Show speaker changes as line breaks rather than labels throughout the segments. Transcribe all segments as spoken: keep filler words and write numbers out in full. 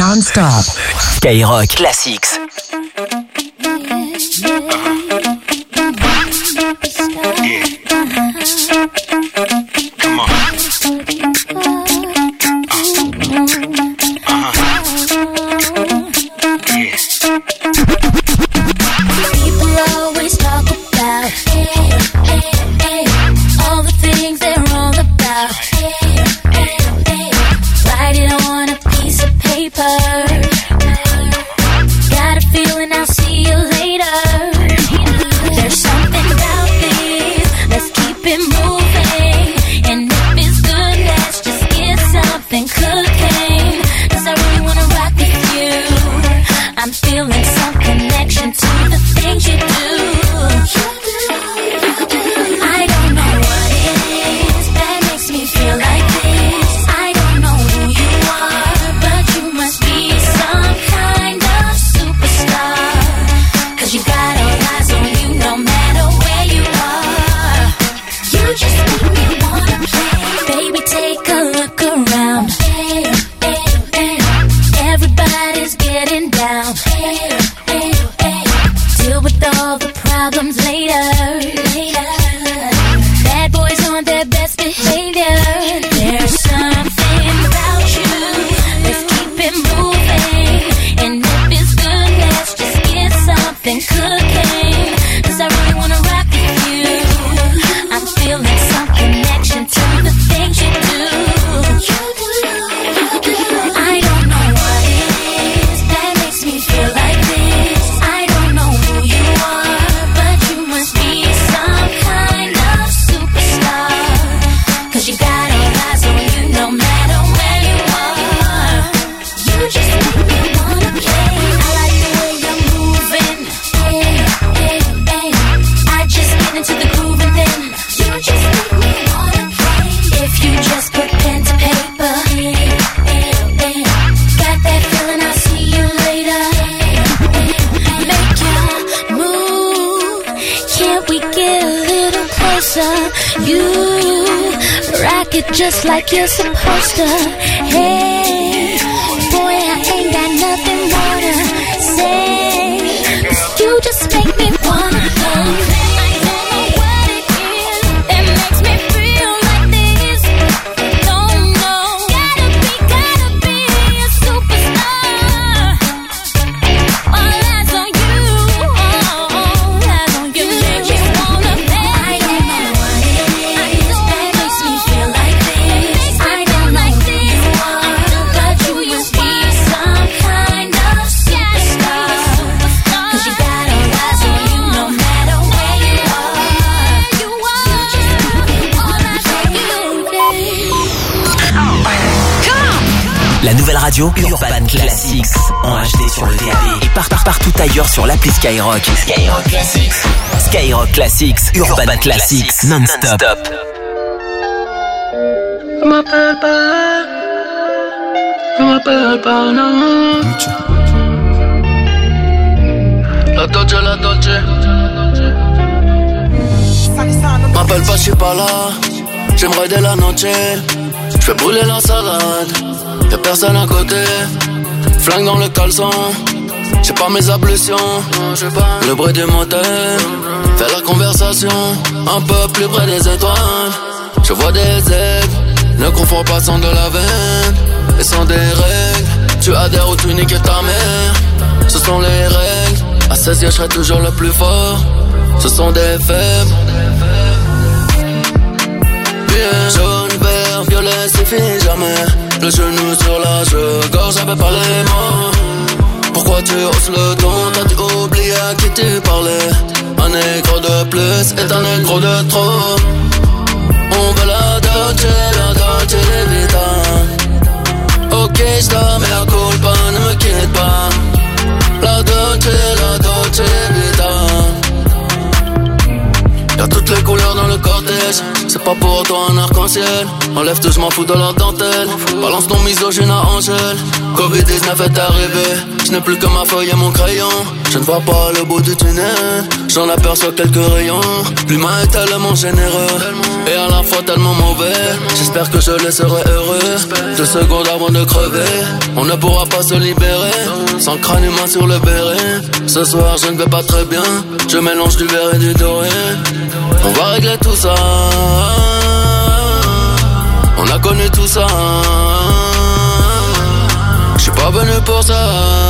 non-stop.
Skyrock Classics.
Just like you're supposed to. Hey, boy, I ain't got nothing more to say. 'Cause you just make me wanna go.
La nouvelle radio Urban Classics en H D sur le D A B et part, part, partout ailleurs sur l'appli Skyrock. Skyrock Classics. Skyrock Classics, Urban, Urban Classics, Classics non-stop.
Je m'appelle pas, je m'appelle pas, non. La Dolce, la Dolce. M'appelle pas, je suis pas là. J'aimerais de la noche. Je fais brûler la salade. Y'a personne à côté, flingue dans le caleçon. J'ai pas mes ablutions, le bruit du moteur fait la conversation un peu plus près des étoiles. Je vois des aigles, ne confonds pas sans de la veine et sans des règles. Tu adhères ou tu niques ta mère, ce sont les règles. À seize ans je serai toujours le plus fort, ce sont des faibles. Bien jaune, vert, violet, suffit jamais. Le genou sur la gorge, j'avais pas les mots. Pourquoi tu hausses le ton? T'as-tu oublié à qui tu parlais? Un négro de plus est un négro de trop. On veut la Dolce, la Dolce Vita. Ok, j't'aime, mais la culpa, ne me quitte pas. La Dolce, la Dolce Vita. Y'a toutes les couleurs dans le cortège. C'est c'est pas pour autant un arc-en-ciel. Enlève tout, je m'en fous de leur dentelle. Balance ton misogyne à Angèle. covid dix-neuf est arrivé, je n'ai plus que ma feuille et mon crayon. Je ne vois pas le bout du tunnel, j'en aperçois quelques rayons. L'humain est tellement généreux et à la fois tellement mauvais. J'espère que je laisserai heureux deux secondes avant de crever. On ne pourra pas se libérer sans crâne humain sur le béret. Ce soir je ne vais pas très bien, je mélange du vert et du doré. On va régler tout ça, on a connu tout ça. Je suis pas venu pour ça.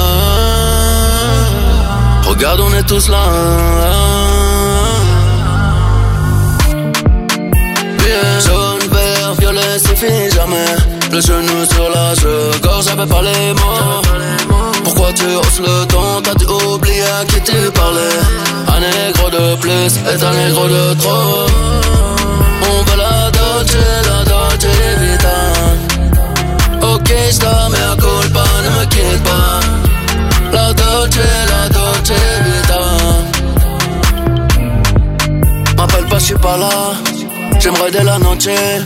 Regarde, on est tous là. Bien, jaune, vert, violet, suffit jamais. Le genou sur la gorge, j'avais pas les mots. Pourquoi tu hausses le ton? T'as dû oublier à qui tu parlais. Un négro de plus est un négro de trop. On veut la Dolce, la Dolce Vita. Ok, j't'en mets à culpa, ne me quitte pas. La Dolce, la Dolce Vita. M'appelle pas, j'suis pas là. J'aimerais de la noche.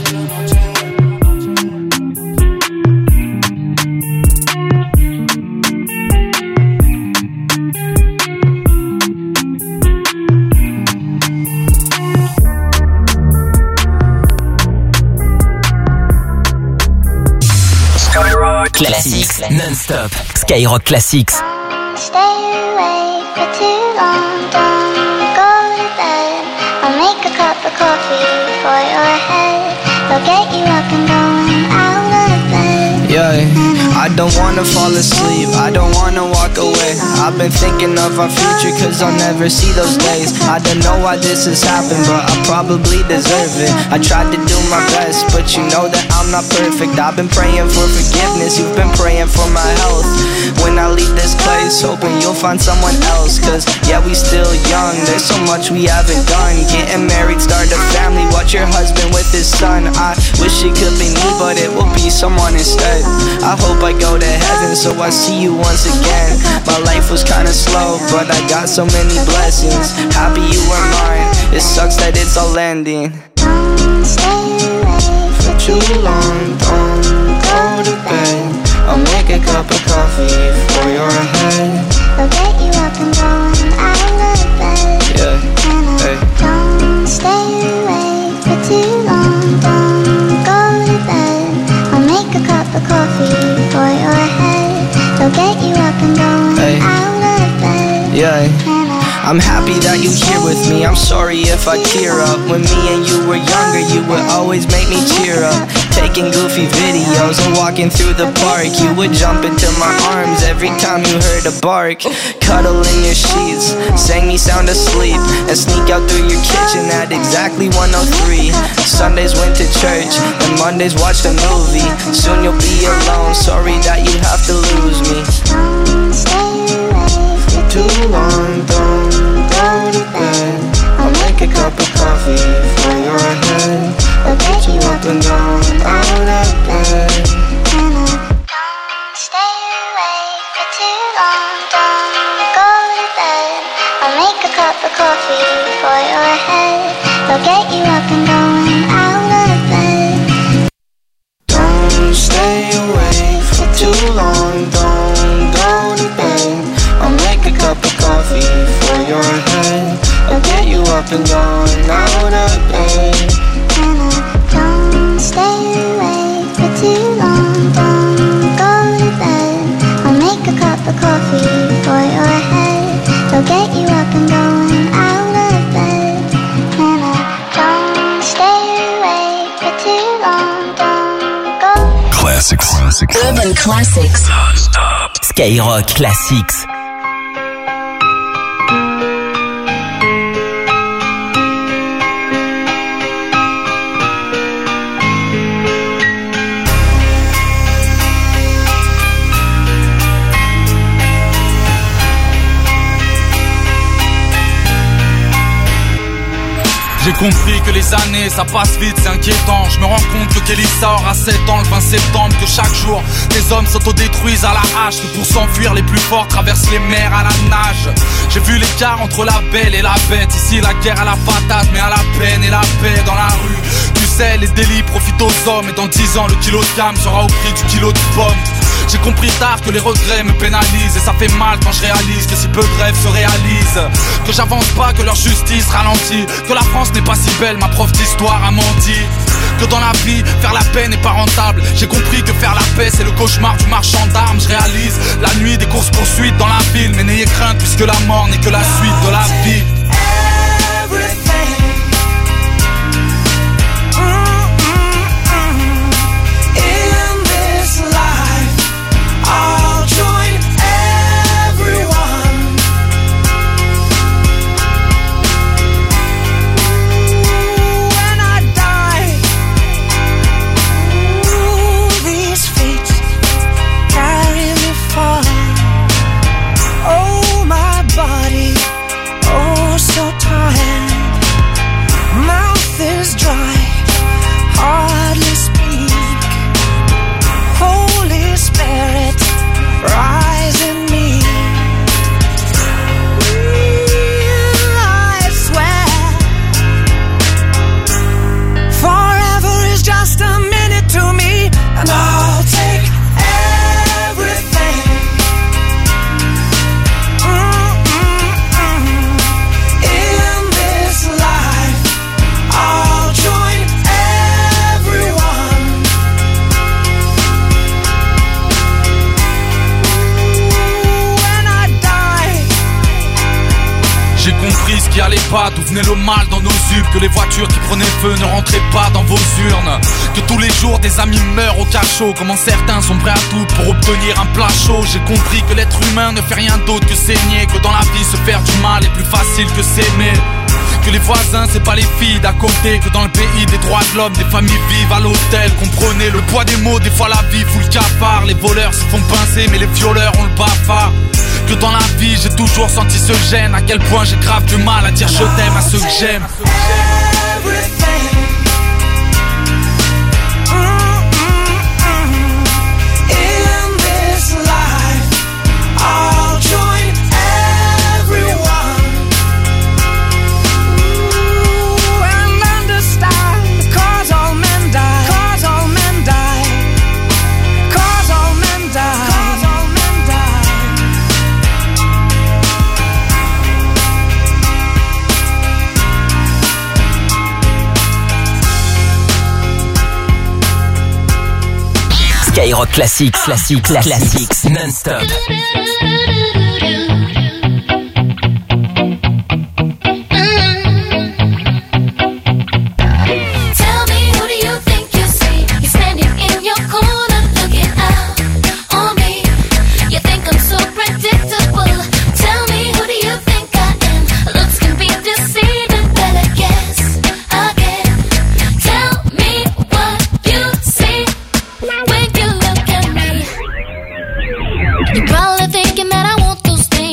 Classics non-stop. Skyrock Classics.
Stay awake for too long, don't go to bed. I'll make a cup of coffee for your head. They'll get you up and going out of bed.
Yeah, I don't wanna fall asleep, I don't wanna walk away. I've been thinking of our future cause I'll never see those days. I don't know why this has happened but I probably deserve it. I tried to do my best but you know that I'm not perfect. I've been praying for forgiveness, you've been praying for my health. When I leave this place, hoping you'll find someone else. Cause yeah, we still young, there's so much we haven't done. Getting married, start a family, watch your husband with his son. I wish it could be me but it will be someone instead. I hope I go to heaven so I see you once again. My life was kinda slow but I got so many blessings. Happy you were mine, it sucks that it's all ending.
Don't stay awake
For too long, don't go to bed. I'll make a cup of coffee for your head.
They'll get you up and going out of bed.
Yeah, hey.
Don't stay awake for too long, don't go to bed. I'll make a cup of coffee for your head. They'll get you up and going
Hey.
out of bed.
Yeah, I'm happy that you're here with me. I'm sorry if I tear up. When me and you were younger, you would always make me cheer up. Taking goofy videos and walking through the park. You would jump into my arms every time you heard a bark. Cuddle in your sheets, sang me sound asleep, and sneak out through your kitchen at exactly one oh three. Sundays went to church, and Mondays watched a movie. Soon you'll be alone, sorry that you have to lose me.
Don't stay awake for
Too long, don't go to bed. I'll make a cup of coffee for your head. I'll get you up and down, out of bed.
Don't stay awake for too long, don't go to bed. I'll make a cup of coffee for your head. They'll get you up and going out of bed.
Don't stay awake for too long, don't go to bed. I'll make a cup of coffee for your head. I'll get you up and down, out of bed.
Don't stay awake for too long, don't go to bed. I'll make a cup of coffee for your head. They'll get you up and going out of bed. Don't stay awake for too long, don't go.
Classics. Classics.
Urban Classics. Non-stop. Skyrock Classics.
J'ai compris que les années ça passe vite, c'est inquiétant. Je me rends compte que Kelly sort à sept ans le vingt septembre. Que chaque jour des hommes s'autodétruisent à la hache. Que pour s'enfuir les plus forts traversent les mers à la nage. J'ai vu les l'écart entre la belle et la bête. Ici la guerre à la patate, mais à la peine et la paix dans la rue. Tu sais, les délits profitent aux hommes. Et dans dix ans, le kilo de gamme sera au prix du kilo de pommes. J'ai compris tard que les regrets me pénalisent. Et ça fait mal quand je réalise que si peu de rêves se réalisent. Que j'avance pas, que leur justice ralentit. Que la France n'est pas si belle, ma prof d'histoire a menti. Que dans la vie, faire la paix n'est pas rentable. J'ai compris que faire la paix c'est le cauchemar du marchand d'armes. Je réalise la nuit des courses poursuites dans la ville. Mais n'ayez crainte puisque la mort n'est que la suite de la vie. Qui allait pas, d'où venait le mal dans nos ubes. Que les voitures qui prenaient feu ne rentraient pas dans vos urnes. Que tous les jours des amis meurent au cachot. Comment certains sont prêts à tout pour obtenir un plat chaud. J'ai compris que l'être humain ne fait rien d'autre que saigner. Que dans la vie se faire du mal est plus facile que s'aimer. Que les voisins c'est pas les filles d'à côté. Que dans le pays des droits de l'homme des familles vivent à l'hôtel. Comprenez le poids des mots, des fois la vie fout le cafard. Les voleurs se font pincer mais les violeurs ont le bafard. Que dans la vie j'ai toujours senti ce gêne. À quel point j'ai grave du mal à dire je t'aime à ceux que j'aime.
Skyrock Classics, Classics, Classics, non-stop.
You're probably thinking that I want those things.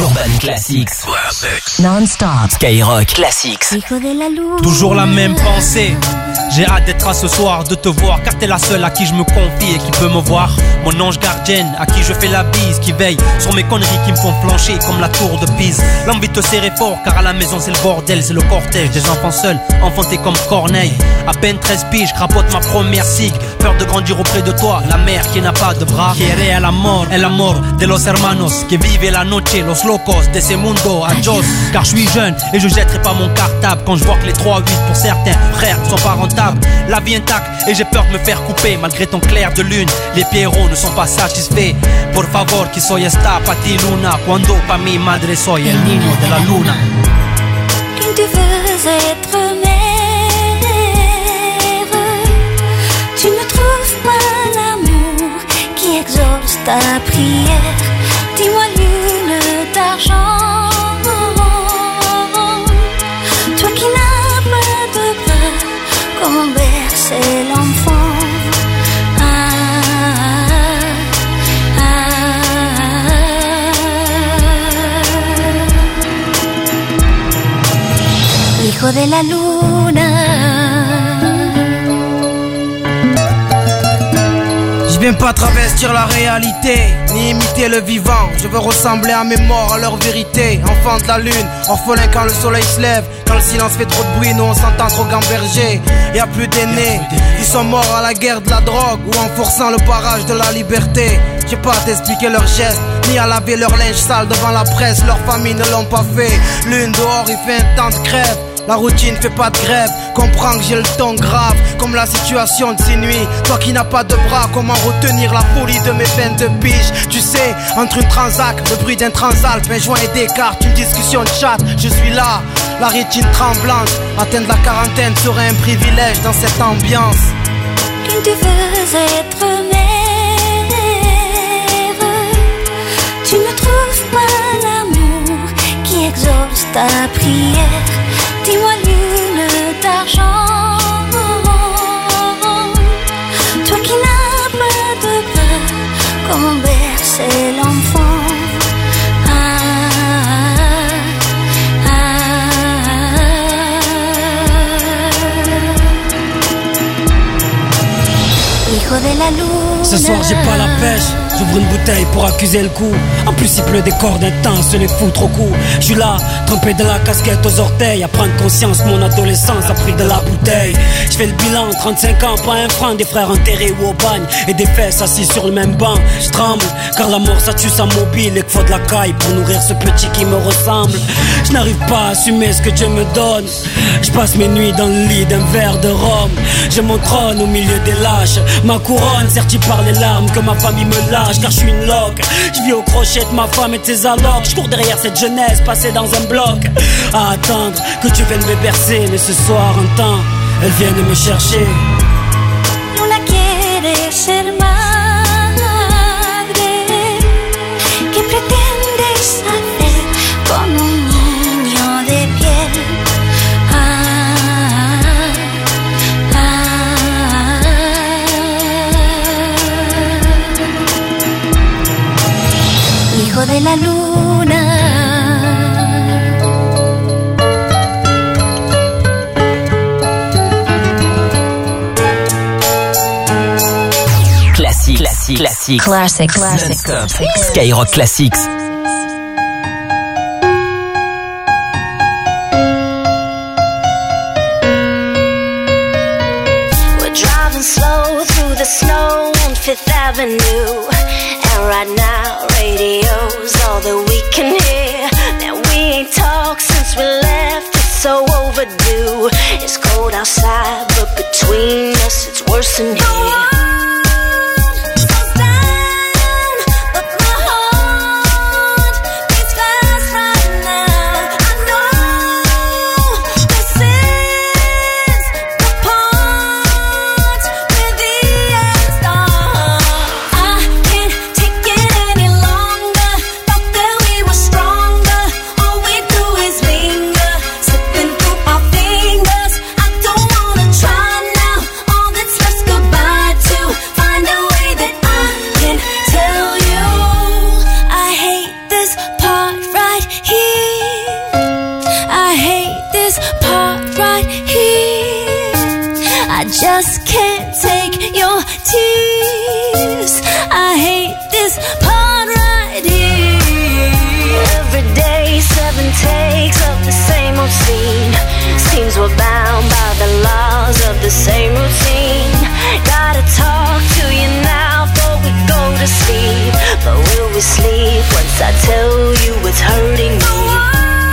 Urban Classics. Non-stop. Skyrock Classics.
Toujours la même pensée. J'ai hâte d'être à ce soir, de te voir, car t'es la seule à qui je me confie et qui peut me voir. Mon ange gardienne, à qui je fais la bise, qui veille sur mes conneries qui me font flancher comme la tour de Pise. L'envie de te serrer fort, car à la maison c'est le bordel, c'est le cortège des enfants seuls, enfantés comme Corneille. À peine treize piges, crapote ma première cigue. Peur de grandir auprès de toi, la mère qui n'a pas de bras. Quiere el amor, el amor de los hermanos, que vive la noche, los locos de ese mundo, adios. Car je suis jeune et je jetterai pas mon cartable quand je vois que les trois huit pour certains frères ne sont pas rentables. La vie intacte et j'ai peur de me faire couper malgré ton clair de lune. Les pierrots ne sont pas satisfaits. Por favor, que soy esta pa ti luna, cuando pa mi madre soy el niño de la luna.
Quand tu veux être mère, tu ne trouves pas l'amour qui exauce ta prière. Dis-moi lune d'argent, toi qui n'as pas de bras, comment bercer l'enfant. Ah, ah, ah. Hijo de la luna.
Je viens pas travestir la réalité, ni imiter le vivant. Je veux ressembler à mes morts, à leur vérité. Enfant de la lune, orphelin quand le soleil se lève. Quand le silence fait trop de bruit, nous on s'entend trop gamberger. Y'a plus d'aînés, ils sont morts à la guerre de la drogue ou en forçant le barrage de la liberté. J'ai pas à t'expliquer leurs gestes, ni à laver leur linge sale devant la presse. Leurs familles ne l'ont pas fait. Lune dehors, il fait un temps de crève. La routine fait pas de grève, comprends que j'ai le ton grave. Comme la situation de ces nuits. Toi qui n'as pas de bras, comment retenir la folie de mes peines de biche. Tu sais, entre une transac, le bruit d'un transalp, un joint et des cartes, une discussion de chat, je suis là, la rétine tremblante. Atteindre la quarantaine serait un privilège dans cette ambiance.
Quand tu veux être mère, tu ne trouves pas l'amour qui exauce ta prière. Dis-moi lune d'argent, toi qui n'as pas de bras, comment bercer l'enfant. Ah, ah, ah. Hijo de la luna.
Ce soir j'ai pas la pêche, j'ouvre une bouteille pour accuser le coup. En plus il pleut des cordes intenses, les fous trop coups. Je suis là, trempé de la casquette aux orteils. À prendre conscience, mon adolescence a pris de la bouteille. Je fais le bilan, trente-cinq ans, pas un franc. Des frères enterrés ou au bagne et des fesses assis sur le même banc. Je tremble, car la mort ça tue sa mobile. Et qu'il faut de la caille pour nourrir ce petit qui me ressemble. Je n'arrive pas à assumer ce que Dieu me donne. Je passe mes nuits dans le lit d'un verre de rhum. J'ai mon trône au milieu des lâches, ma couronne sertie par les larmes que ma famille me lâche. Car je suis une loque, je vis au crochet de ma femme et de ses allocs. Je cours derrière cette jeunesse passée dans un bloc, à attendre que tu viennes me bercer. Mais ce soir un temps, elles viennent me chercher.
Luna quiere ser madre, que pretendes hacer con un niño de piel. Ah, ah, ah. Hijo de la luna.
Classique, classique, classique, classique, Skyrock Classics.
We're driving slow through the snow on Fifth Avenue, and right now radio's all that we can hear. Now we ain't talked since we left, it's so overdue. It's cold outside, but between us it's worse than here.
Try now, all that's left goodbye to
just can't take your tears. I hate this part right here. Every day, seven takes of the same old scene. Seems we're bound by the laws of the same routine. Gotta talk to you now before we go to sleep. But will we sleep once I tell you it's hurting me?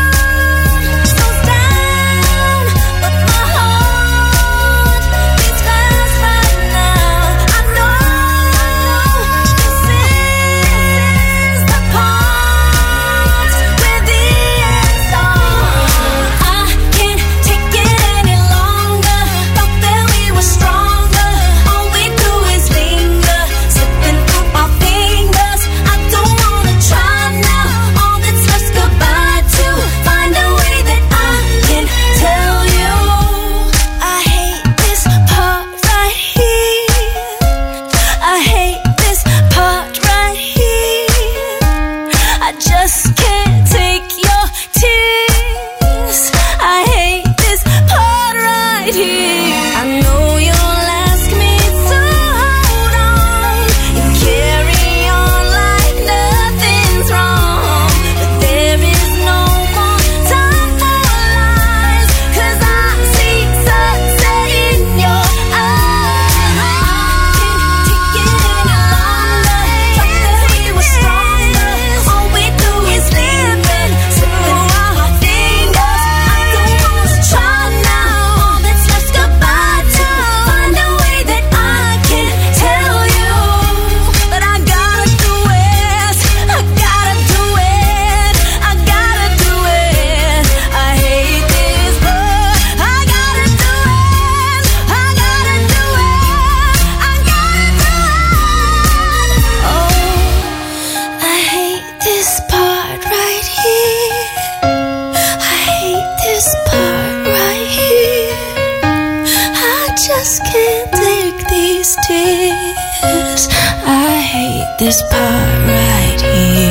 This part right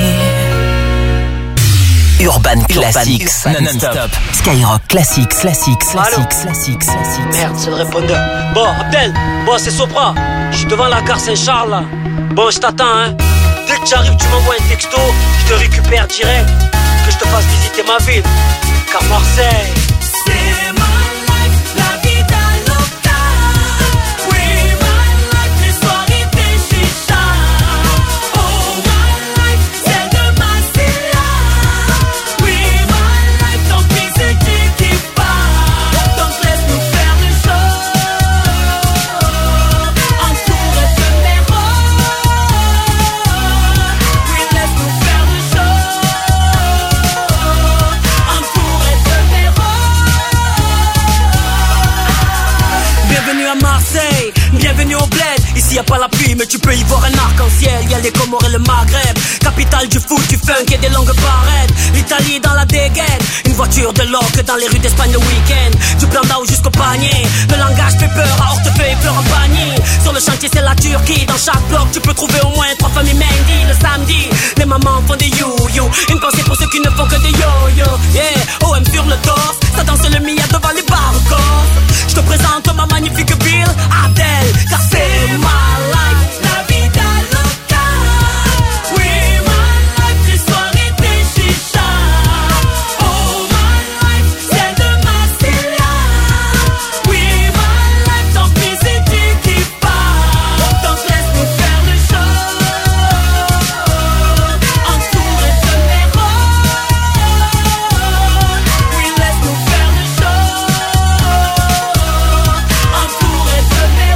here.
Urban Classics, non-stop. Skyrock Classics, Classics, Classics, Classics, Classics.
Merde, c'est le répondeur. Bon, Abdel, bon, c'est Sopra. Je suis devant la gare Saint-Charles, là. Bon, je t'attends, hein. Dès que tu arrives, tu m'envoies un texto. Je te récupère direct. Que je te fasse visiter ma ville. Car Marseille, c'est ma life, la vida loca. Oui, my life, les soirées des chichas. Oh, my life, c'est de ma silla. Oui, my life, tant pis, c'est qui qui part. Donc laisse-nous faire le show. Entouré de mes rôles. Oui, laisse-nous faire le show. Entouré de mes rôles. Bienvenue à Marseille, bienvenue au bled. Ici y a pas la pluie mais tu peux y voir un arc-en-ciel. Y'a les Comores et le Maghreb, capitale du foot, du funk et des longues barrettes. L'Italie dans la dégaine, une voiture de loc dans les rues d'Espagne le week-end. Du plan d'Ao jusqu'au panier, le langage fait peur à Hortefeux et Fleur-en-Pagny. Sur le chantier c'est la Turquie, dans chaque bloc tu peux trouver au moins trois familles Mendy. Le samedi, les mamans font des you-you. Une pensée pour ceux qui ne font que des yo-yo. Yeah, O M sur le torse, ça danse le Mia devant les bars au corps. Je te présente ma magnifique ville, Adèle, car c'est ma life, la vida loca. Oui, my life, les soirées des chichas. Oh, my life, c'est de ma silla. Oui, my life, tant pis, c'est qui qui part. Donc laisse-nous faire le show. Entouré de mes rôles. Oui, laisse-nous faire le show. Entouré de mes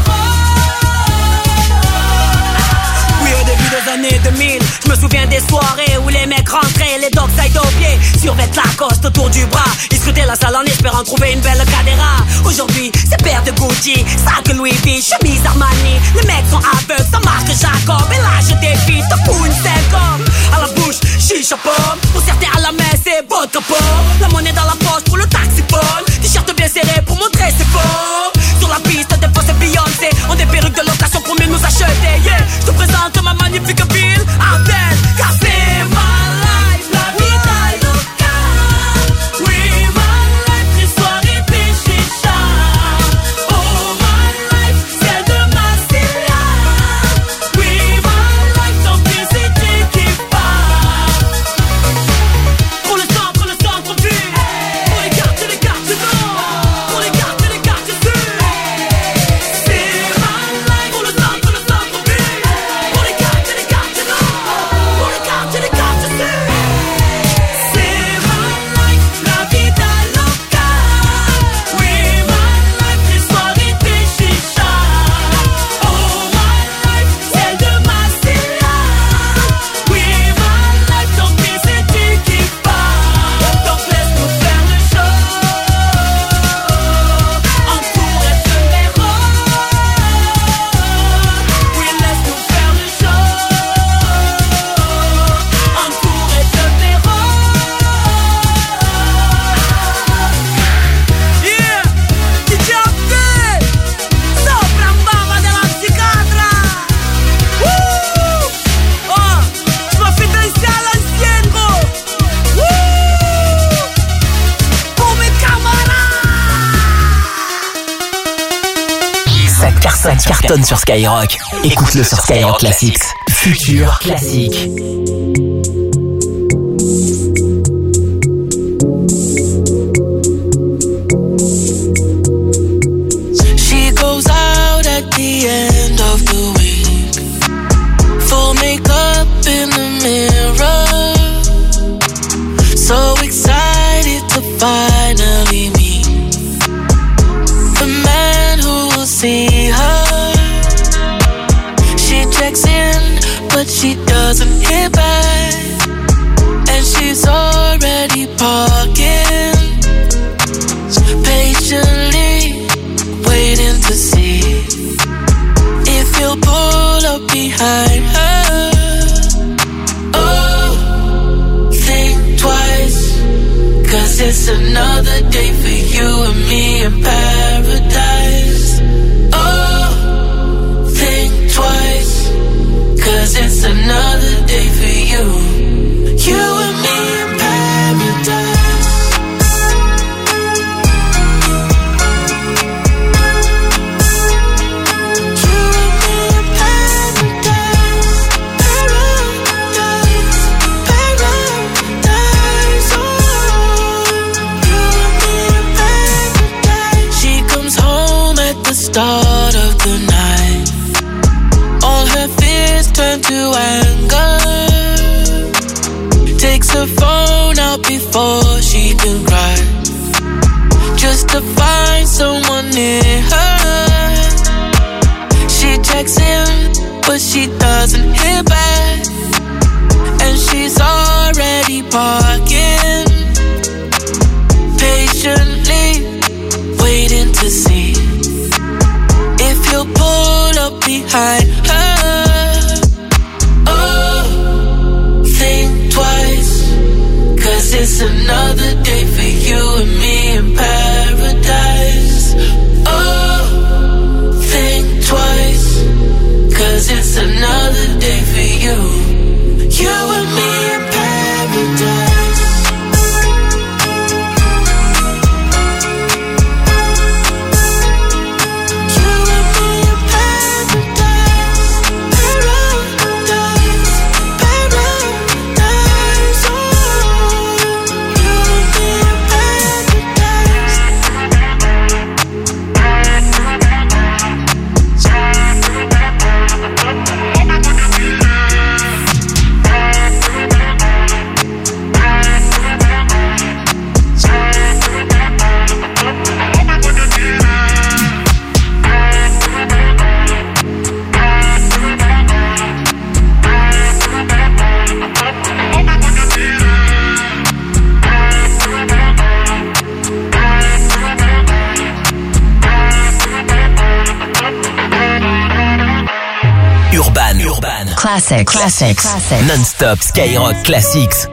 rôles. Oui, au début des années deux mille, je me souviens des soirées où les mecs rentraient, les dogs side au pied, survêtent la coste autour du bras. Ils scrutaient la salle en espérant trouver une belle cadera. Aujourd'hui, c'est paire de Gucci, sac Louis V, chemise Armani. Les mecs sont aveugles, ça marque Jacob. Et là, je défie, te fous une cinquante. À la bouche, chicha pomme. Pour certains à la main, c'est vodka pomme. La monnaie dans la poche pour le taxi-phone. T-shirt bien serré pour montrer ses formes. Sur la piste, des fois c'est Beyoncé. On des perruques de location pour mieux nous acheter. Yeah, je te présente ma magnifique ville, Adèle, car c'est ma life, la vida loca. Oui, my life, les soirées des chichas. Oh, my life,
Ça cartonne sur Skyrock. Écoute-le sur Skyrock Classics. Futur classique.
She goes out at the end of the week, full makeup in the mirror, so excited to finally meet the man who will see her. She checks in, but she doesn't hear back, and she's already parking, patiently waiting to see if you'll pull up behind her. Oh, think twice, cause it's another day for you and me in paradise. Oh, think twice, cause it's another day for you, you and me in paradise. Start of the night, all her fears turn to anger. Takes her phone out before she can cry, just to find someone near her. She checks in, but she doesn't hear back, and she's already parking, patiently waiting to see if you'll pull up behind her. Oh, think twice, cause it's another day for you and me in paradise. Oh, think twice, cause it's another day for you, you and me in paradise.
Classics. Classics. Classics. Non-stop Skyrock Classics.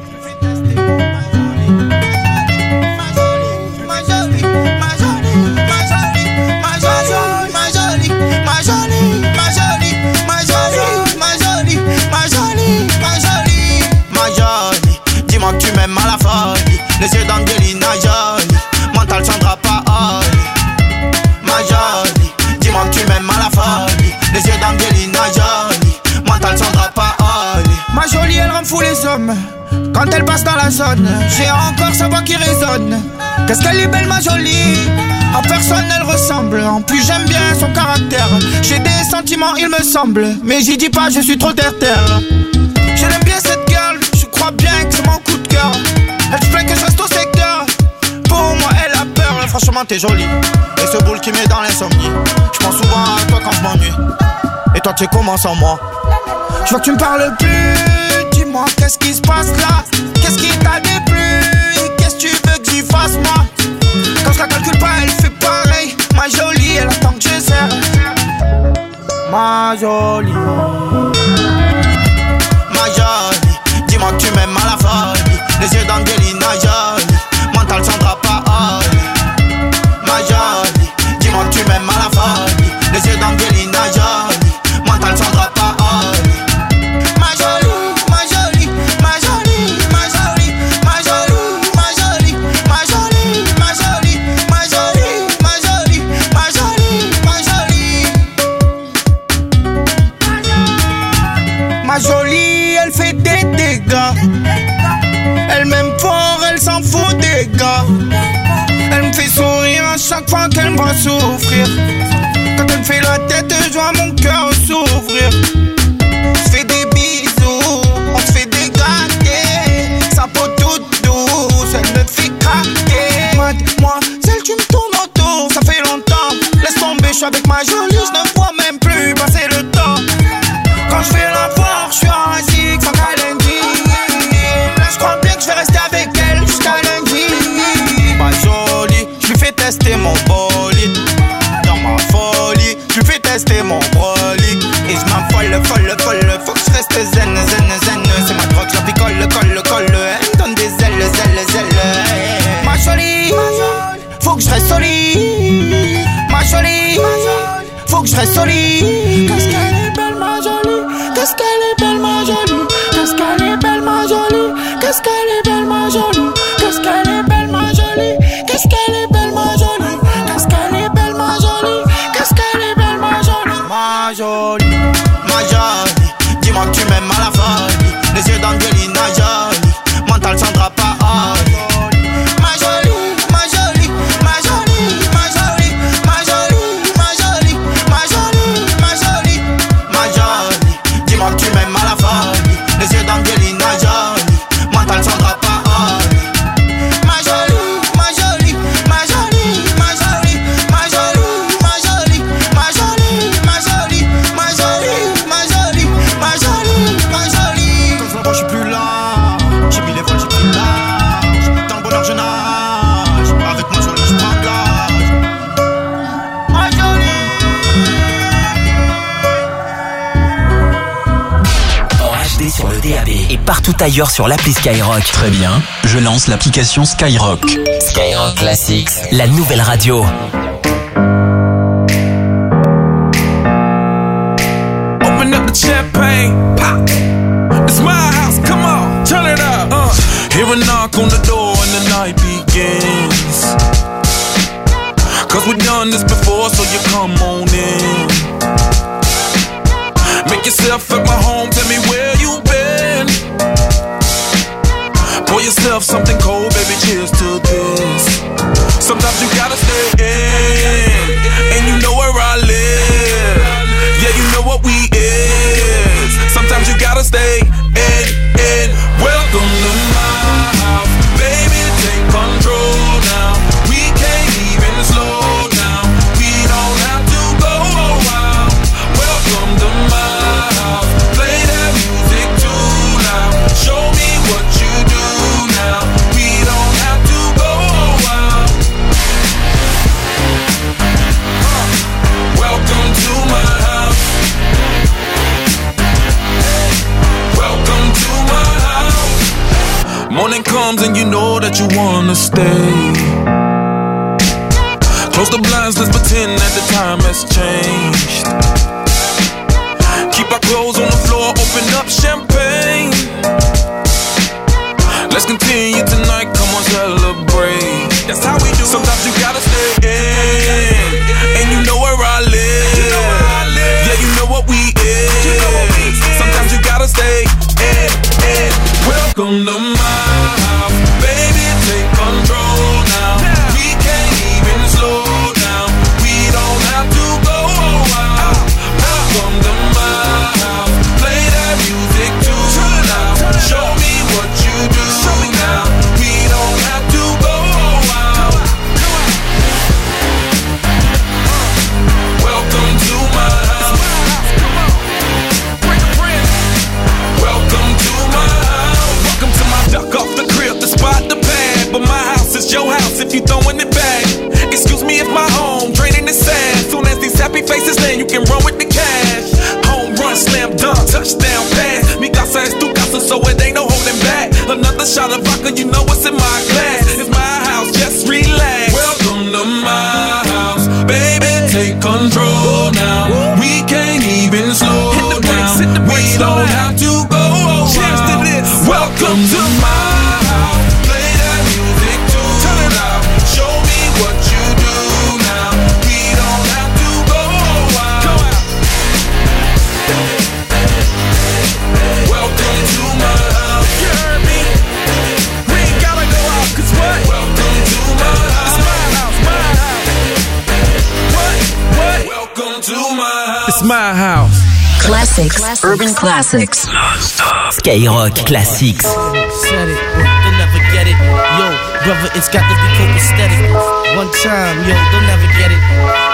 Dis-moi que tu m'aimes à la folie, les yeux d'Angelina Jolie, mental Sandra Paoli. Ma jolie, dis-moi que tu m'aimes à la folie, les yeux d'Angelina Jolie, mental Sandra Paoli. Ma jolie, elle rend fou les hommes quand elle passe dans la zone. J'ai encore sa voix qui résonne. Qu'est-ce qu'elle est belle, ma jolie. À personne elle ressemble. En plus j'aime bien son caractère. J'ai des sentiments il me semble, mais j'y dis pas, je suis trop terre-terre. Je l'aime bien cette girl, je crois bien que c'est mon coup de cœur. Elle se plaint que je reste au secteur. Pour moi elle a peur, franchement t'es jolie. Et ce boule qui met dans l'insomnie. Je pense souvent à toi quand je m'ennuie. Et toi tu es comment sans moi. Je vois que tu me parles plus. Dis-moi qu'est-ce qui se passe là. Qu'est-ce qui t'a déplu. Qu'est-ce que tu veux que j'y fasse moi. Quand je la calcule pas elle fait pareil. Ma jolie elle attend que je serre. Ma jolie. Ma jolie. Dis-moi que tu m'aimes à la folie. Les yeux d'Angelina Jolie, mental Sandra Paoli. Ma jolie. Dis-moi que tu m'aimes à la folie. Les yeux d'Angelina Jolie, mental Sandra Paoli. Ma jolie, ma jolie, ma jolie, ma jolie, ma jolie, ma jolie, ma jolie, ma jolie, ma jolie, ma jolie, ma jolie, ma jolie. gars. Elle m'aime fort, elle s'en fout des gars. Elle me fait sourire à chaque fois qu'elle me voit souffrir. Quand elle fait la tête, je vois mon cœur s'ouvrir. Je fais des bisous, on se fait des gâtés. Sa peau toute douce, elle me fait craquer. Moi, celle tu me tournes autour, ça fait longtemps. Laisse tomber, je suis avec ma jolie, je ne vois même plus passer le temps. Quand je fais la voir, je suis assis sans lundi. Là je crois bien que je vais rester avec elle jusqu'à lundi. Ma jolie, je lui fais tester mon bolide. Dans ma folie, je lui fais tester mon brolic. Et je m'affole, folle, folle, faut que je reste zen, zen, zen. C'est ma drogue, je la picole, colle, colle. Elle me donne des ailes, ailes, ailes. Ma jolie, faut que je reste solide. Ma jolie, faut que je reste solide. Qu'est-ce qu'elle est belle, ma jolie. Qu'est-ce qu'elle est belle, ma jolie. Qu'est-ce qu'elle est belle, ma jolie. Qu'est-ce qu'elle est belle, ma jolie. Qu'est-ce qu'elle est belle, ma jolie. Qu'est-ce qu'elle est belle, ma jolie. Qu'est-ce qu'elle est belle, ma jolie. Qu'est-ce qu'elle est belle, ma jolie. Ma jolie, ma jolie. Dis-moi que tu m'aimes à la folie. Les yeux d'Angelina Jolie. Mental Sandra Paoli. Ma jolie, ma jolie, ma jolie, ma jolie, ma jolie, ma jolie, ma jolie, ma jolie, ma jolie. Dis-moi que tu m'aimes à la folie. Les yeux d'Angelina Jolie. Mental Sandra Paoli. Ma jolie, ma jolie, ma jolie, ma jolie, ma jolie, ma jolie, ma jolie, ma jolie, ma jolie, ma jolie, ma jolie, ma jolie. Quand je vois, je suis plus là. J'ai mis les voiles, j'ai pris l'âge. Dans le bonheur, je nage. Avec ma jolie, je prends de l'âge. Ma jolie.
En H D sur le D A B et partout ailleurs sur l'appli Skyrock.
Très bien, je lance l'application Skyrock.
Skyrock Classics, la nouvelle radio.
Open up the champagne, pop. It's my house, come on, turn it up. Uh. Hear a knock on the door and the night begins. Cause we've done this before, so you come on in. Make yourself at my home, tell me where you been. Pour yourself something cold, baby, cheers to this. Sometimes you gotta stay in, and you know where I live. Yeah, you know what we is. Sometimes you gotta stay in, in. Welcome to my house, baby, take control now. We can't even slow down. We don't have to go wild. Welcome to my house, play that music too loud. Show me what you do now. We don't have to go wild. Uh, welcome to my house. Welcome to my house. Morning comes and you know that you wanna stay. Close the blinds, let's pretend that the time has changed. Keep our clothes on the floor, open up champagne. Let's continue tonight, come on, celebrate. That's how we do. Sometimes you gotta stay in, and you know where I live. Yeah, you know what we is. Sometimes you gotta stay in, in. Welcome to my house, baby, take control now. We can't even slow down. We don't have to go wild. Welcome to my house, play that music too loud. Show me what you do now. We don't have to go wild. Welcome to my house. Welcome to my house. Welcome to my duck off the crib, the spot, the pad. But my house is your house if you throwing it back. Excuse me if my home draining the sand. Soon as these happy faces land, you can run with the cash. Home run, slam dunk, touchdown pass. Mi casa es tu casa, so it ain't no holding back. Another shot of vodka, you know what's in my glass. It's my house, just relax. Welcome to my house, baby, take control now. We can't even slow down. We don't have to go wild. Welcome to my house, play that music too loud. Show me what you do now. We don't have to go wild. Welcome to my house. my house.
Classics, urban classics. Skyrock Classics.
Said it, they'll never get it. Yo, brother, it's got to be copacetic. One time, yo, they'll never get it.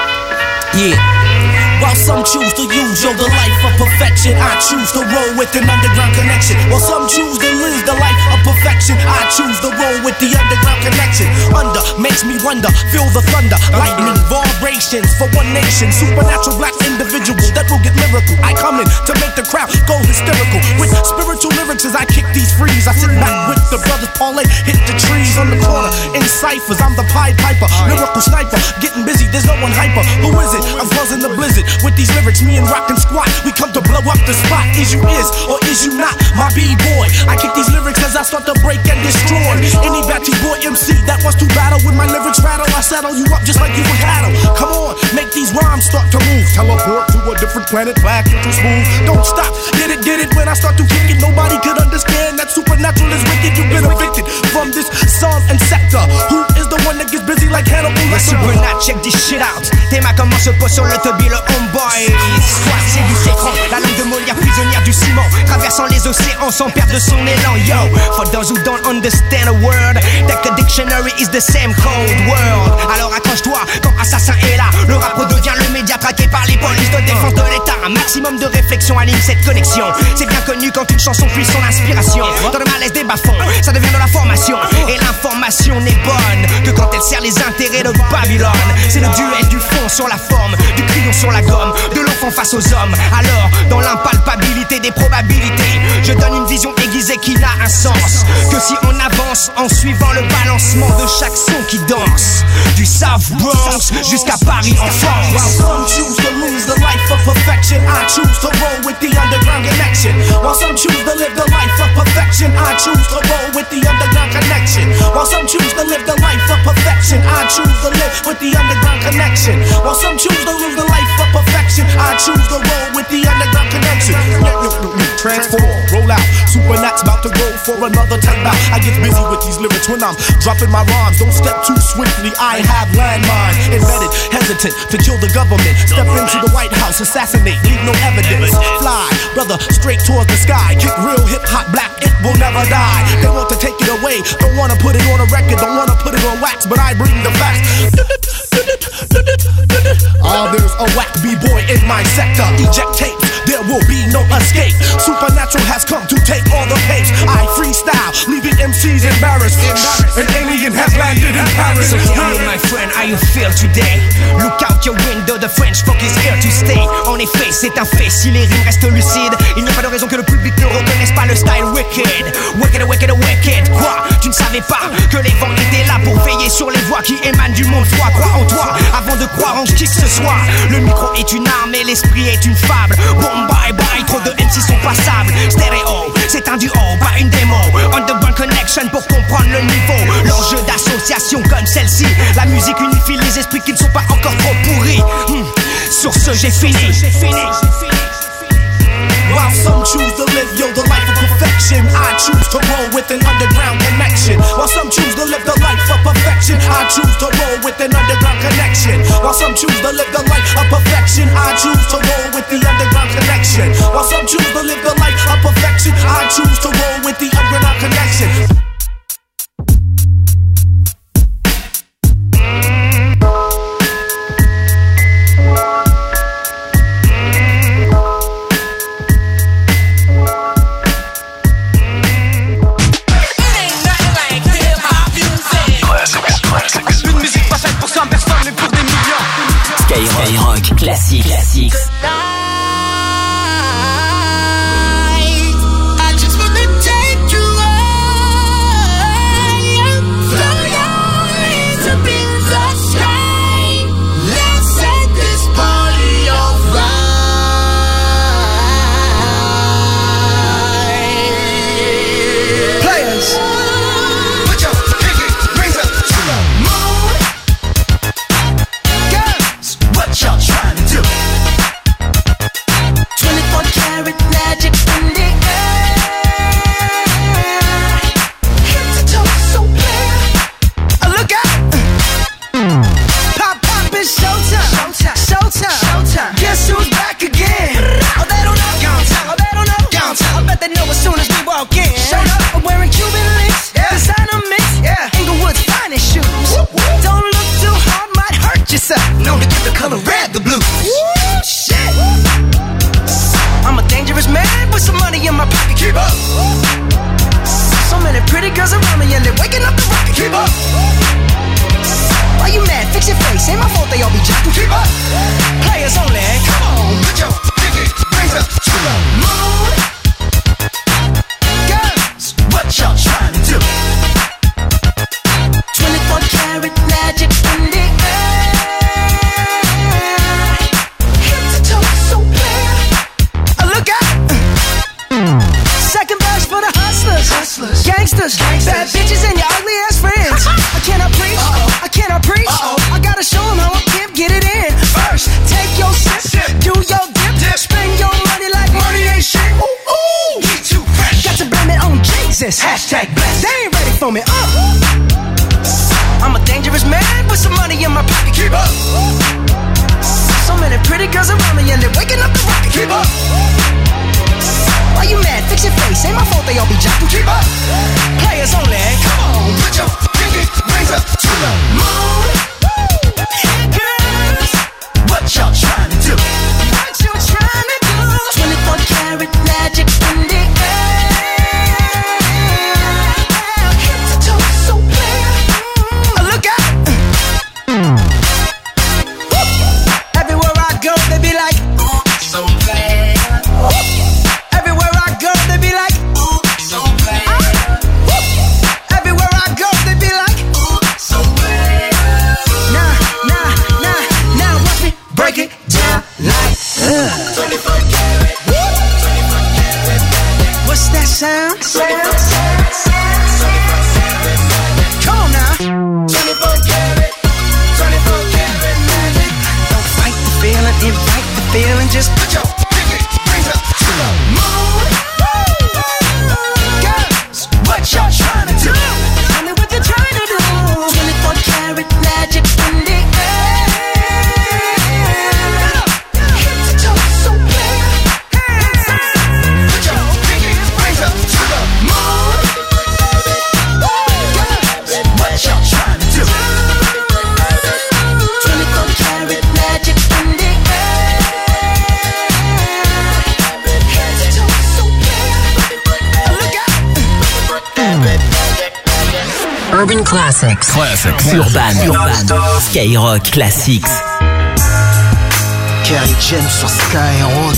Yeah. While some choose to use, yo, the life of perfection, I choose to roll with an underground connection. While some choose to live the life of perfection, I choose to roll with the underground connection. Under makes me wonder, feel the thunder, lightning, vibrations for one nation. Supernatural black individual that will get lyrical. I come in to make the crowd go hysterical. With spiritual lyrics as I kick these frees. I sit back with the brothers parlay, hit the trees on the corner in ciphers. I'm the Pied Piper, lyrical sniper, getting busy. There's no one hyper. Who is it? I'm buzzing the blizzard. With these lyrics, me and Rock and Squat, we come to blow up the spot. Is you is or is you not my B-boy? I kick these lyrics as I start to break and destroy any batty boy M C that wants to battle with my lyrics rattle. I saddle you up just like you would cattle. Come on, make these rhymes start to move. Teleport to a different planet, black and too smooth. Don't stop, get it, get it. When I start to kick it, nobody could understand that supernatural is wicked. You've been evicted from this song and sector. Who is the one that gets busy like Hannibal Lecter?
Supernat, check this shit out. Tes mains comment se posent sur le tubby, le homeboy. Soit c'est du fécron, la langue de Molière prisonnière du ciment, traversant les océans sans perdre son élan. Yo, for those who don't understand a word, that the dictionary is the same cold world. Alors accroche-toi quand Assassin est là. Le rap redevient le média traqué par les polices de défense de l'État. Un maximum de réflexion anime cette connexion. C'est bien connu quand une chanson puise son inspiration. Dans le malaise des bas-fonds, ça devient de la formation. Et l'information n'est bonne que quand elle sert les intérêts de Babylone. C'est le duel du fond sur la forme, du crayon sur la gomme, de l'enfant face aux hommes. Alors, dans l'impalpabilité des probabilités, je donne une vision aiguisée qui n'a un sens que si on avance en suivant le balancement de chaque son qui danse. Du South Bronx jusqu'à Paris en France.
While some choose to lose the life of perfection, I choose to roll with the underground connection. While some choose to live the life of perfection, I choose to roll with the underground connection. While some choose to live the life of perfection, I choose to live with the underground connection. While some choose to live the life of perfection, I choose to roll with the underground connection. Transform, roll out, Supernat's about to go for another time out. I get busy with these lyrics when I'm dropping my rhymes. Don't step too swiftly, I have landmine embedded, hesitant to kill the government. Step into the White House, assassinate, leave no evidence. Fly, brother, straight towards the sky. Kick real hip-hop black, it will never die. They want to take it away, don't wanna put it on a record, don't wanna put it on wax, but I bring the facts. Ah, there's a whack b-boy in my sector. Eject tapes, there will be no escape. Supernatural has come to take all the pace. I freestyle, leaving M Cs embarrassed. An alien has landed in Paris.
So tell me, my friend, how you feel today? Look out your window, the French funk is here to stay. En effet, c'est un fait, si les rimes restent lucides, il n'y a pas de raison que le public ne reconnaisse pas le style wicked. Wicked, wicked, wicked. Quoi? Tu ne savais pas que les vents étaient là pour veiller sur les voix qui émanent du monde froid. Crois en toi, avant de croire en qui que ce soit. Le micro est une arme et l'esprit est une fable. Bon bye bye, trop de M C sont passables. Stéréo, c'est un duo, pas une démo. Underground connection pour comprendre le niveau. L'enjeu d'association comme celle-ci. La musique unifie les esprits qui ne sont pas encore trop pourris. hmm. Sur ce, j'ai fini.
While some choose to live, yo, the life of perfection, I choose to roll with an underground connection. While some choose to live the life of perfection, I choose to roll with an underground connection. While some choose to live the life of perfection, I choose to roll with the underground connection. While some choose to live the life of perfection, I choose to roll with the underground connection.
Skyrock Classic. Classics.
What y'all trying to do?
pretty girls around me and they're waking up the rocket. Keep up. Why you mad? Fix your face. Ain't my fault they all be jacking. Keep up. Players only. Come on, put your pinky rings up to the moon. Girls, what y'all trying to do? twenty-four karat magic in the air. Head to toe, so clear. Uh, look out. Second verse for the hustlers, hustlers, gangsters, gangsters, bad bitches and your ugly ass friends. I cannot preach, Uh-oh. I cannot preach. Uh-oh. I gotta show them how I can get it in. First, take your sip, sip. Do your dip, dip, spend your money like money ain't shit. Ooh, ooh, we too fresh. Got to blame it on Jesus. Hashtag blessed. They ain't ready for me. Uh. I'm a dangerous man with some money in my pocket. Keep up. So many pretty girls around me and they're waking up the rocket. Keep up. Why you mad? Fix your face. Ain't my fault they all be jacking. Keep up. Players only. Come on, put your pinky rings up to the moon. Girls, what y'all trying to do? What you trying to do? twenty-four karat magic in the air. Head to toe, so clear. Uh, look out. Everywhere I go, they be like, ooh, so bad. Everywhere I go, they be like, ooh, so bad. Everywhere I go, they be like, ooh, so bad. Nah, nah, nah, now watch me break it down like, uh. twenty-four karat, twenty-four karat. What's that sound? Sound, sound, sound, sound. Come on now. twenty-four karat, twenty-four karat magic. Don't fight the feeling, invite the feeling, just put your pinky rings up to the moon. Girls, what y'all trying to do? Tell me what you're trying to do. twenty-four karat magic in the air. Head to toe, so clear. Put your pinky rings up to the moon. Girls, what y'all trying to do? twenty-four karat magic in the air. Head to toe, so clear. Look out.
Urban Classics. Classics. Urban. Urban. Skyrock Classics.
Kerry James sur Skyrock.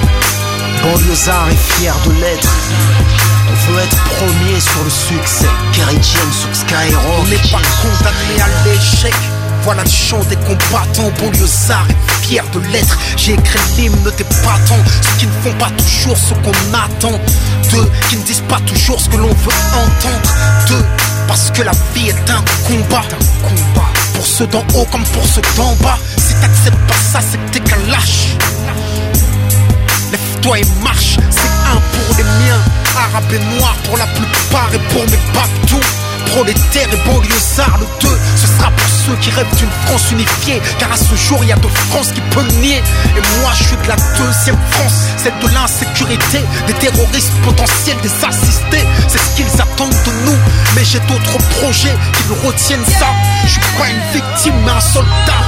Banlieusard est fier de l'être. On veut être premier sur le succès. Kerry James sur Skyrock.
On n'est pas condamné à l'échec. Voilà le chant des combattants. Banlieusard est fier de l'être. J'ai écrit l'hymne des battants. Ceux qui ne font pas toujours ce qu'on attend. Deux, qui ne disent pas toujours ce que l'on veut entendre. Deux, parce que la vie est un combat. Pour ceux d'en haut comme pour ceux d'en bas. Si t'acceptes pas ça, c'est que t'es qu'un lâche. Lève-toi et marche. C'est un pour les miens, arabes et noirs pour la plupart. Et pour mes babtous, prolétaires et banlieusards. Le deux, ce sera pour ceux qui rêvent d'une France unifiée. Car à ce jour, il y a de France qui peut nier. Et moi, je suis de la deuxième France, celle de l'insécurité, des terroristes potentiels, des assistés. C'est ce qu'ils attendent de nous. Mais j'ai d'autres projets qui nous retiennent ça. Je suis pas une victime, mais un soldat.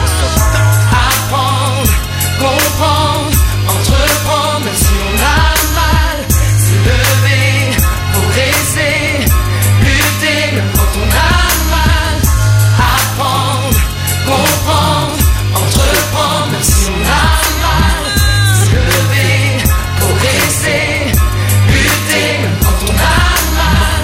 Apprendre, comprendre, entreprendre, même si on a mal, se lever, progresser, lutter, même quand on a mal. Apprendre, comprendre, entreprendre, même si on a mal, se lever, progresser, lutter, même quand on a mal.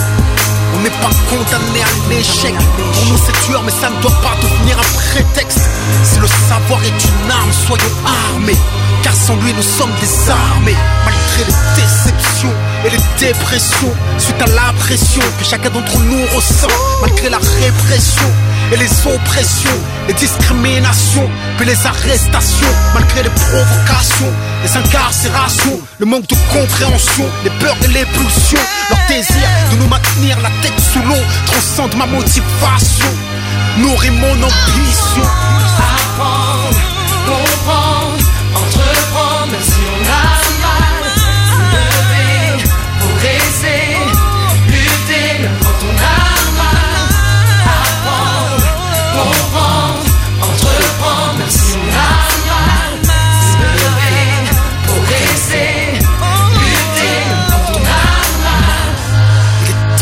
On n'est pas condamné à l'échec. Pour nous c'est dur mais ça ne doit pas devenir un prétexte. Si le savoir est une arme, soyons armés. Car sans lui nous sommes désarmés. Malgré les déceptions et les dépressions, suite à la pression que chacun d'entre nous ressent. Malgré la répression et les oppressions, les discriminations, puis les arrestations. Malgré les provocations, les incarcérations, le manque de compréhension, les peurs et les pulsions. Leur désir de nous maintenir la tête sous l'eau transcende ma motivation, nourrit mon ambition.
Apprendre, comprendre, entreprendre, même si on a mal, se lever, progresser, lutter, même quand on a mal. Apprendre, comprendre, entreprendre, même si on a mal, se lever, progresser, lutter, même quand on a mal.
Il est temps que la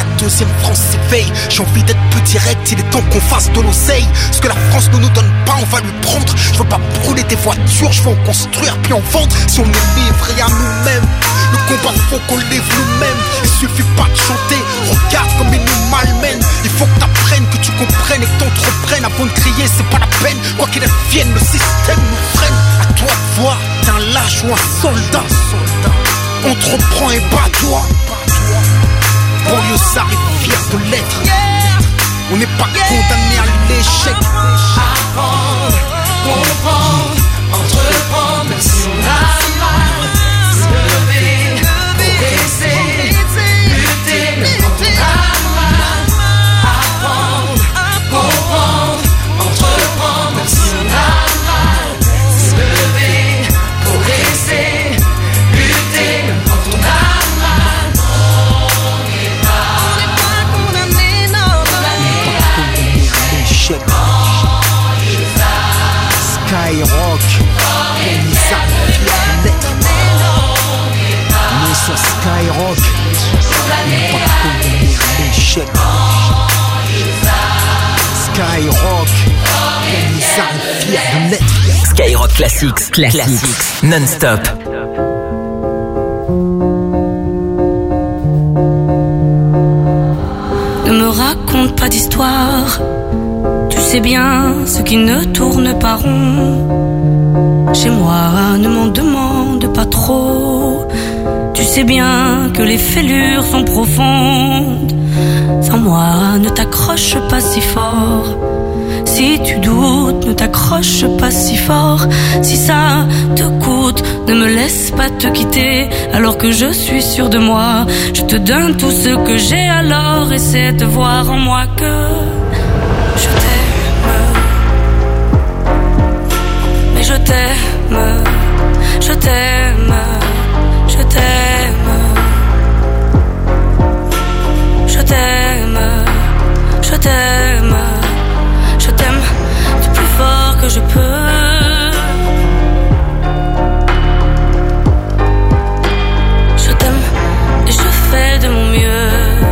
deuxième France s'éveille. J'ai envie d'être plus direct, il est temps qu'on fasse de l'oseille. Ce que la France ne nous donne pas, on va lui prendre. Je veux pas brûler des voitures, je veux en construire puis en vendre. Si on est livré à nous-mêmes, le combat faut qu'on livre nous-mêmes. Il suffit pas de chanter, regarde comme ils nous malmènent. Il faut que t'apprennes, que tu comprennes et que t'entreprennes. Avant de crier, c'est pas la peine, quoi qu'il advienne, le système nous freine. À toi de voir, t'es un lâche ou un soldat. Entreprends et bats-toi. Banlieusard est fier de l'être. On n'est pas condamné à l'échec.
Apprendre, comprendre, entreprendre, même si on a mal. Se lever, progresser, lutter, même quand on a mal. Apprendre, comprendre, entreprendre, même si on a mal. Se lever, progresser, lutter, même quand on a mal. On n'est pas condamné, non,
L'échec. Skyrock, Banlieusard est fier de l'être. Né sur Skyrock, on n'est pas condamné à l'échec. Skyrock, Banlieusard est fier de l'être.
Skyrock Classics, Classics, non-stop.
Ne me raconte pas d'histoire. Tu sais bien ce qui ne tourne pas rond. Chez moi, ne m'en demande pas trop. Tu sais bien que les fêlures sont profondes. Sans moi, ne t'accroche pas si fort. Si tu doutes, ne t'accroche pas si fort. Si ça te coûte, ne me laisse pas te quitter. Alors que je suis sûr de moi, je te donne tout ce que j'ai. Alors essaie de voir en moi que je t'aime. Mais je t'aime, je t'aime, je t'aime. Je t'aime, je t'aime. Je t'aime du plus fort que je peux. Je t'aime et je fais de mon mieux.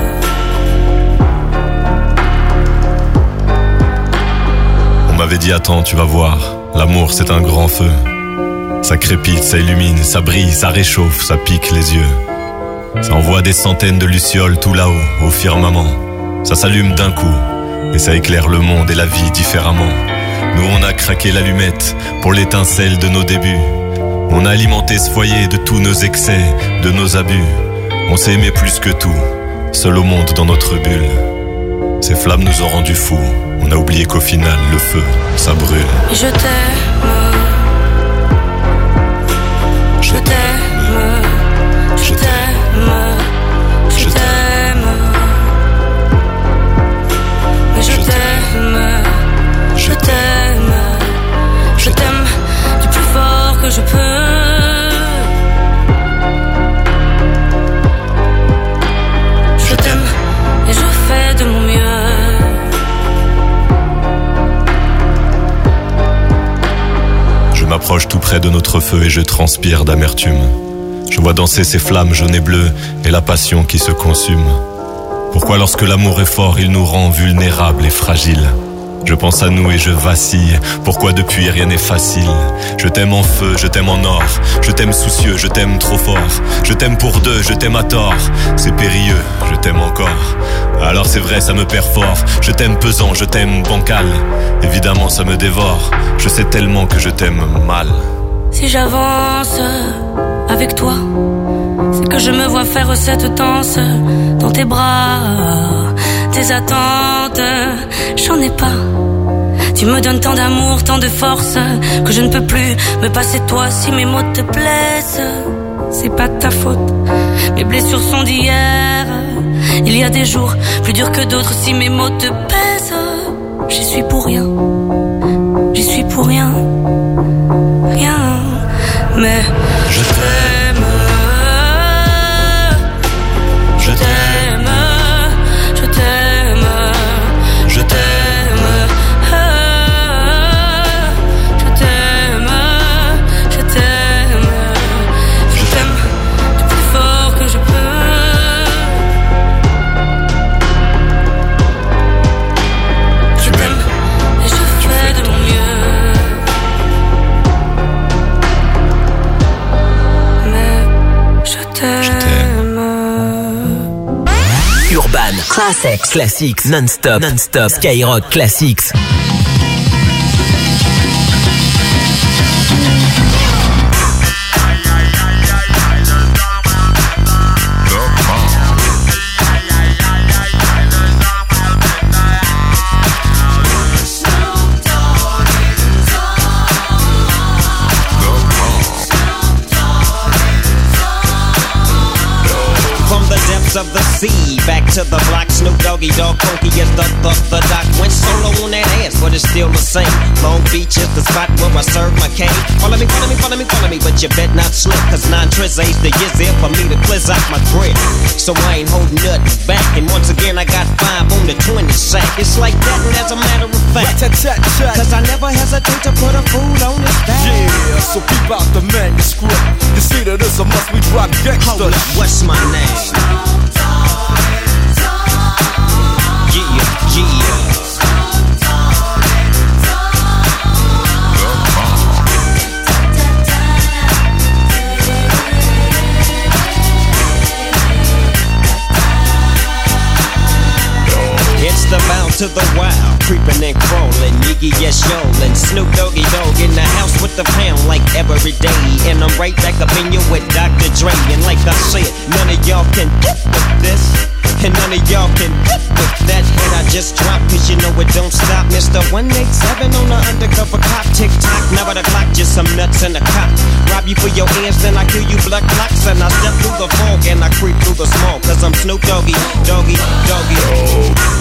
On m'avait dit attends, tu vas voir, l'amour c'est un grand feu. Ça crépite, ça illumine, ça brille, ça réchauffe, ça pique les yeux. Ça envoie des centaines de lucioles tout là-haut, au firmament. Ça s'allume d'un coup, et ça éclaire le monde et la vie différemment. Nous on a craqué l'allumette pour l'étincelle de nos débuts. On a alimenté ce foyer de tous nos excès, de nos abus. On s'est aimé plus que tout, seul au monde dans notre bulle. Ces flammes nous ont rendus fous. On a oublié qu'au final le feu, ça brûle.
Et je t'aime. Je t'aime. Je t'aime. Je t'aime. Mais je t'aime. Je t'aime. Je t'aime du plus fort que je peux. Je t'aime et je fais de mon mieux.
Je m'approche tout près de notre feu et je transpire d'amertume. Je vois danser ces flammes jaunes et bleues et la passion qui se consume. Pourquoi lorsque l'amour est fort, il nous rend vulnérables et fragiles? Je pense à nous et je vacille. Pourquoi depuis rien n'est facile? Je t'aime en feu, je t'aime en or. Je t'aime soucieux, je t'aime trop fort. Je t'aime pour deux, je t'aime à tort. C'est périlleux, je t'aime encore. Alors c'est vrai, ça me perd fort. Je t'aime pesant, je t'aime bancal. Évidemment ça me dévore. Je sais tellement que je t'aime mal.
Si j'avance avec toi, c'est que je me vois faire cette danse dans tes bras. Tes attentes, j'en ai pas. Tu me donnes tant d'amour, tant de force, que je ne peux plus me passer de toi. Si mes mots te blessent, c'est pas de ta faute. Mes blessures sont d'hier. Il y a des jours plus durs que d'autres. Si mes mots te pèsent, j'y suis pour rien. J'y suis pour rien. Rien. Mais je t'aime.
Je t'aime.
Je t'aime.
Je t'aime.
Je t'aime. Je t'aime. Je t'aime du plus fort que je peux.
Classics. Classics non-stop. Non-stop. Skyrock Classics.
Of the sea, back to the block. Snoop Doggy Dogg, Funky is the the the doc. Went solo on that ass, but it's still the same. Long Beach is the spot where I serve my cane. Follow me, follow me, follow me, follow me, but you bet not slip, cause nine tris ain't the years there for me to blizz out my grip. So I ain't holding nothing back, and once again I got five on the twenty sack. It's like that, and as a matter of fact, cause I never hesitate to put a fool on his back.
Yeah, so keep out the manuscript. You see that it's a must we drop gangsta.
Hold up, what's my name? Yeah, yeah. It's the bound to the wild, creeping and crawling, Yiggy yes yo'lin', Snoop Doggy Dogg in the house with the pound like every day, and I'm right back up in you with Doctor Dre, and like I said, none of y'all can get with this, and none of y'all can get with that hit I just dropped, cause you know it don't stop, Mister one eighty-seven on the undercover cop, tick-tock, now by the clock, just some nuts in the cop, rob you for your ears, then I kill you blood clocks, and I step through the fog, and I creep through the small, cause I'm Snoop Doggy, Doggy, Doggy, oh.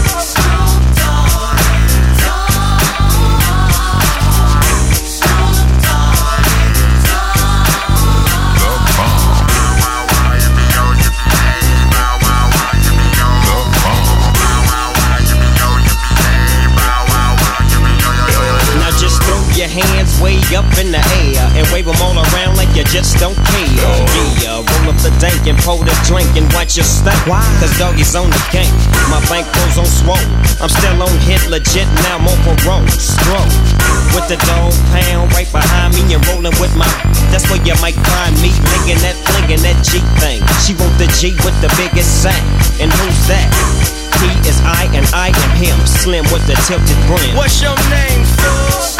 Your hands way up in the air and wave them all around like you just don't care. Yeah, roll up the dank and pour the drink and watch your step. Why? Cause doggy's on the gang. My bankroll's on swole. I'm still on hit legit, now I'm on parole. Stroke with the dog pound right behind me and rolling with my. That's where you might find me licking that, flinging that G thing. She want the G with the biggest sack. And who's that? He is I and I am him. Slim with the tilted brim.
What's your name, fool?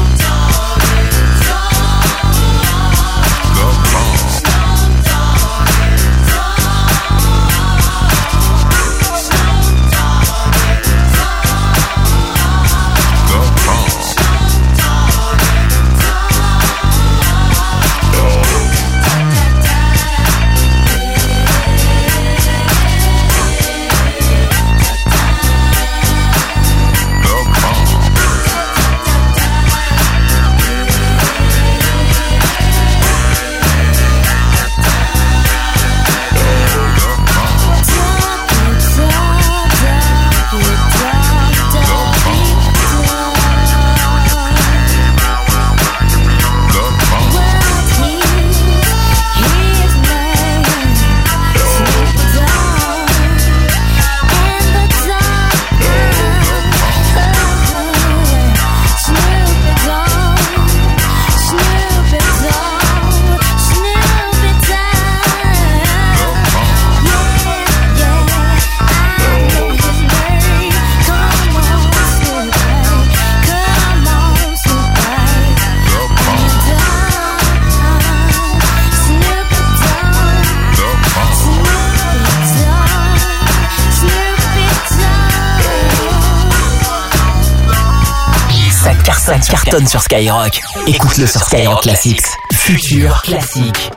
Ça cartonne sur Skyrock. Écoute-le sur Skyrock Classics. Futur classique.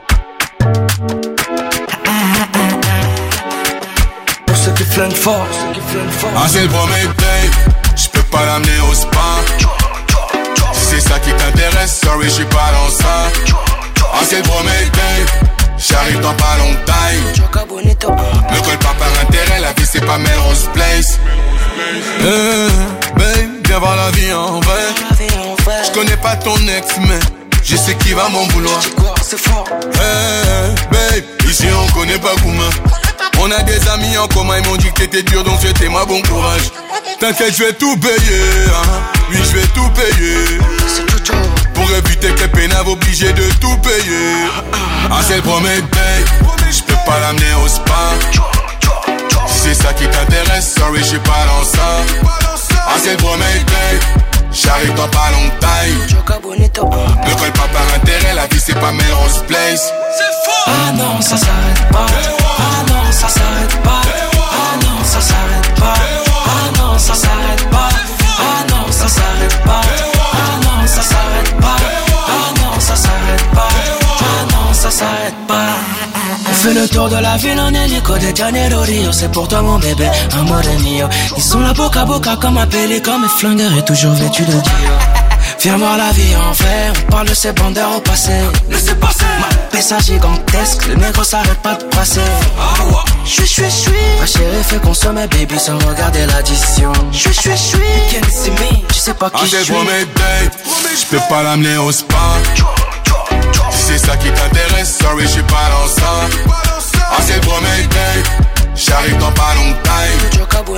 Pour ceux qui flinguent fort, ceux qui flinguent fort.
Ah, c'est le premier babe, j'peux pas l'amener au spa. Si c'est ça qui t'intéresse, sorry, j'suis pas dans ça. Ah, c'est le premier babe, j'arrive dans pas longtemps. Me colle pas par intérêt, la vie c'est pas Melrose Place. Hey, babe, viens voir la vie en vrai. J'connais pas ton ex, mais je sais qui va m'en vouloir. Hey, babe, ici on connaît pas Gouma. On a des amis en commun, ils m'ont dit que t'étais dur, donc souhaitez-moi bon courage. T'inquiète, je vais tout payer, hein. Oui, je vais tout payer. Pour éviter que les pénaves obligés de tout payer. Ah, c'est le premier babe, j'peux pas l'amener au spa. Si c'est ça qui t'intéresse, sorry, j'suis pas dans ça. Ah, c'est le gros Mayday. J'arrive dans pas longtemps. Ne colle pas par intérêt, la vie c'est pas Melrose Place.
Ah non, ça s'arrête pas. Ah non, ça s'arrête pas. Ah non, ça s'arrête pas. Ah non, ça s'arrête pas. Ah non, ça s'arrête pas. Ah non, ça s'arrête pas. Ah non, ça s'arrête pas. Ah non, ça s'arrête pas. On fait le tour de la ville en hélico de Janeiro Rio. C'est pour toi mon bébé, amore mio. Ils sont là boca à boca comme un pélican. Mes flingueurs est toujours vêtu de Dio. Viens voir la vie en vrai, on parle de ces bandeurs au passé. Laissez passer. Ma pessa gigantesque, le négro s'arrête pas de passer. J'suis, j'suis, j'suis. Ma chérie fait consommer baby sans regarder l'addition. J'suis, j'suis, j'suis. Tu sais pas qui j'suis.
Ah, c'est pour mes dates, j'peux pas l'amener au spa. Si c'est ça qui t'intéresse, sorry, j'suis pas dans ça. Ah, c'est pour mes dates, j'arrive dans pas longtemps.